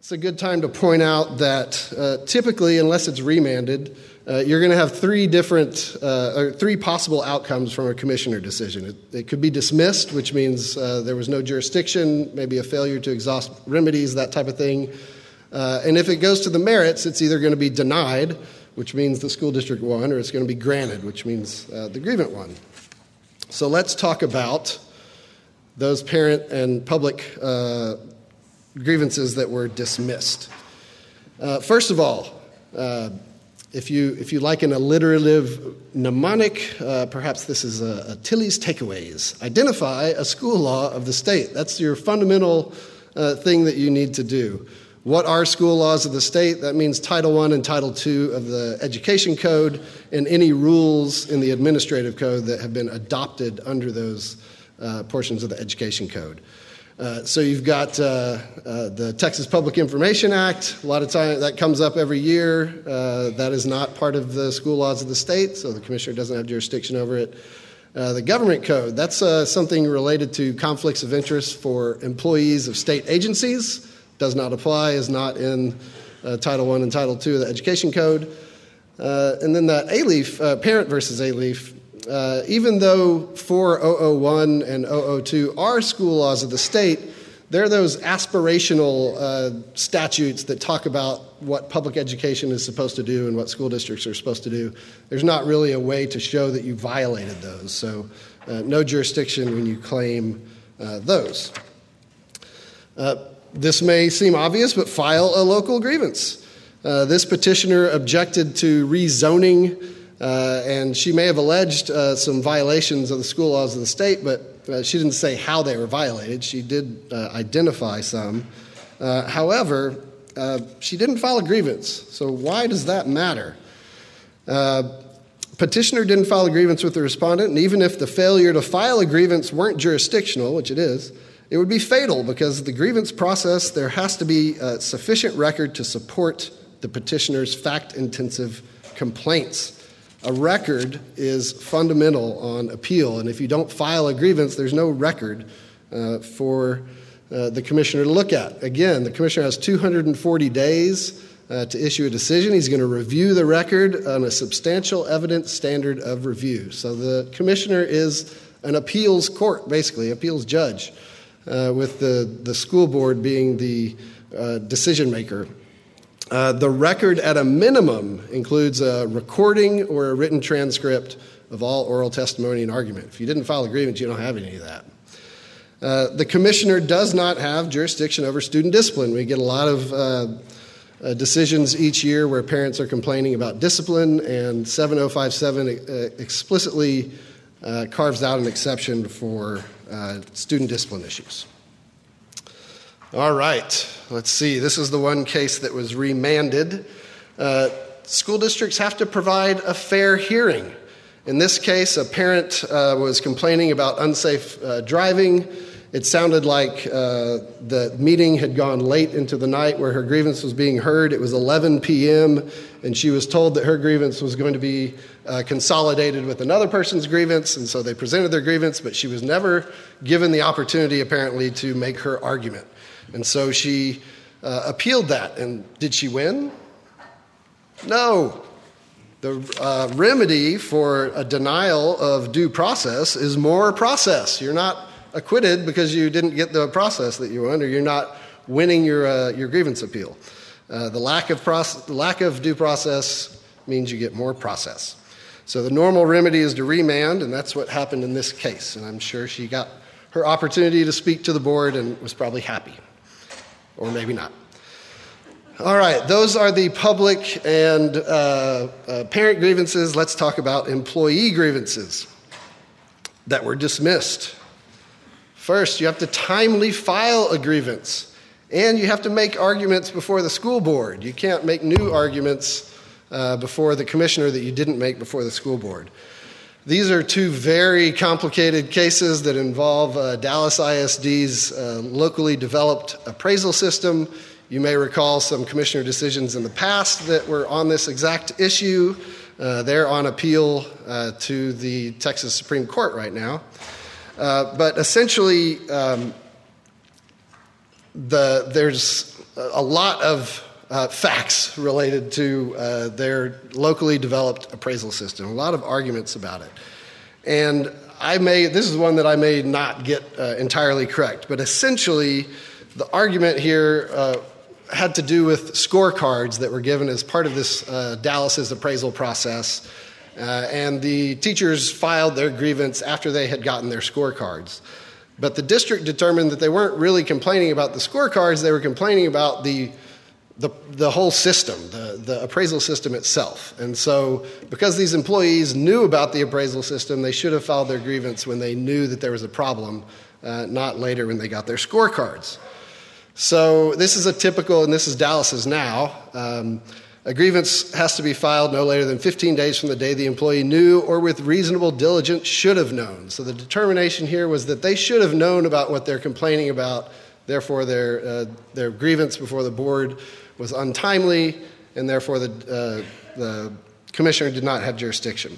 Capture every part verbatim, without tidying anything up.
It's a good time to point out that uh, typically, unless it's remanded, uh, you're going to have three different uh, or three possible outcomes from a commissioner decision. It, it could be dismissed, which means uh, there was no jurisdiction, maybe a failure to exhaust remedies, that type of thing. Uh, and if it goes to the merits, it's either going to be denied, which means the school district won, or it's going to be granted, which means uh, the grievant won. So let's talk about those parent and public uh, grievances that were dismissed. Uh, first of all, uh, if you if you like an alliterative mnemonic, uh, perhaps this is a, a Tilly's Takeaways. Identify a school law of the state. That's your fundamental uh, thing that you need to do. What are school laws of the state? That means Title One and Title Two of the Education Code and any rules in the Administrative Code that have been adopted under those uh, portions of the Education Code. Uh, so you've got uh, uh, the Texas Public Information Act. A lot of time that comes up every year. Uh, that is not part of the school laws of the state, so the commissioner doesn't have jurisdiction over it. Uh, the Government Code, that's uh, something related to conflicts of interest for employees of state agencies. Does not apply, is not in uh, Title One and Title Two of the Education Code. Uh, and then the A LEAF, uh, parent versus A LEAF, uh, even though four thousand one and zero zero two are school laws of the state, they're those aspirational uh, statutes that talk about what public education is supposed to do and what school districts are supposed to do. There's not really a way to show that you violated those, so uh, no jurisdiction when you claim uh, those. Uh, This may seem obvious, but file a local grievance. Uh, this petitioner objected to rezoning, uh, and she may have alleged uh, some violations of the school laws of the state, but uh, she didn't say how they were violated. She did uh, identify some. Uh, however, uh, she didn't file a grievance, so why does that matter? Uh, petitioner didn't file a grievance with the respondent, and even if the failure to file a grievance weren't jurisdictional, which it is, it would be fatal because the grievance process, there has to be a sufficient record to support the petitioner's fact-intensive complaints. A record is fundamental on appeal, and if you don't file a grievance, there's no record uh, for uh, the commissioner to look at. Again, the commissioner has two hundred forty days uh, to issue a decision. He's going to review the record on a substantial evidence standard of review. So the commissioner is an appeals court, basically, appeals judge. Uh, with the, the school board being the uh, decision maker. Uh, the record at a minimum includes a recording or a written transcript of all oral testimony and argument. If you didn't file a grievance, you don't have any of that. Uh, the commissioner does not have jurisdiction over student discipline. We get a lot of uh, uh, decisions each year where parents are complaining about discipline, and seven oh five seven uh, explicitly uh, carves out an exception for Uh, student discipline issues. All right, let's see. This is the one case that was remanded. Uh, school districts have to provide a fair hearing. In this case, a parent uh, was complaining about unsafe uh, driving. It sounded like uh, the meeting had gone late into the night where her grievance was being heard. It was eleven p.m., and she was told that her grievance was going to be uh, consolidated with another person's grievance, and so they presented their grievance, but she was never given the opportunity, apparently, to make her argument. And so she uh, appealed that. And did she win? No. The uh, remedy for a denial of due process is more process. You're not acquitted because you didn't get the process that you wanted, or you're not winning your uh, your grievance appeal. Uh, the lack of process, the lack of due process means you get more process. So the normal remedy is to remand, and that's what happened in this case. And I'm sure she got her opportunity to speak to the board and was probably happy, or maybe not. All right, those are the public and uh, uh, parent grievances. Let's talk about employee grievances that were dismissed. First, you have to timely file a grievance, and you have to make arguments before the school board. You can't make new arguments uh, before the commissioner that you didn't make before the school board. These are two very complicated cases that involve uh, Dallas I S D's uh, locally developed appraisal system. You may recall some commissioner decisions in the past that were on this exact issue. Uh, they're on appeal uh, to the Texas Supreme Court right now. Uh, but essentially, um, the, there's a lot of uh, facts related to uh, their locally developed appraisal system, a lot of arguments about it. And I may, this is one that I may not get uh, entirely correct, but essentially the argument here uh, had to do with scorecards that were given as part of this uh, Dallas's appraisal process. Uh, and the teachers filed their grievance after they had gotten their scorecards. But the district determined that they weren't really complaining about the scorecards, they were complaining about the the, the whole system, the, the appraisal system itself. And so because these employees knew about the appraisal system, they should have filed their grievance when they knew that there was a problem, uh, not later when they got their scorecards. So this is a typical, and this is Dallas's now, um, a grievance has to be filed no later than fifteen days from the day the employee knew or with reasonable diligence should have known. So the determination here was that they should have known about what they're complaining about. Therefore, their, uh, their grievance before the board was untimely, and therefore the, uh, the commissioner did not have jurisdiction.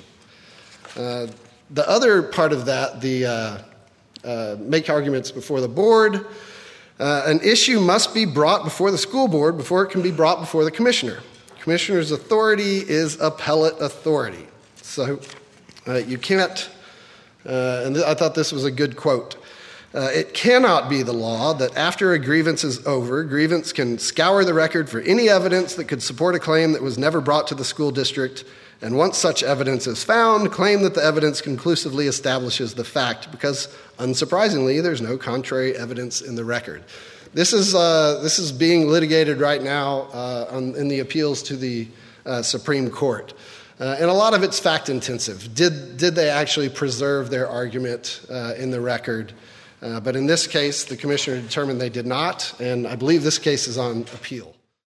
Uh, the other part of that, the uh, uh, make arguments before the board, uh, an issue must be brought before the school board before it can be brought before the commissioner. Commissioner's authority is appellate authority. So uh, you can't, uh, and th- I thought this was a good quote, uh, it cannot be the law that after a grievance is over, grievance can scour the record for any evidence that could support a claim that was never brought to the school district, and once such evidence is found, claim that the evidence conclusively establishes the fact, because unsurprisingly, there's no contrary evidence in the record. This is uh, this is being litigated right now uh, on, in the appeals to the uh, Supreme Court. Uh, and a lot of it's fact-intensive. Did, did they actually preserve their argument uh, in the record? Uh, but in this case, the commissioner determined they did not, and I believe this case is on appeal.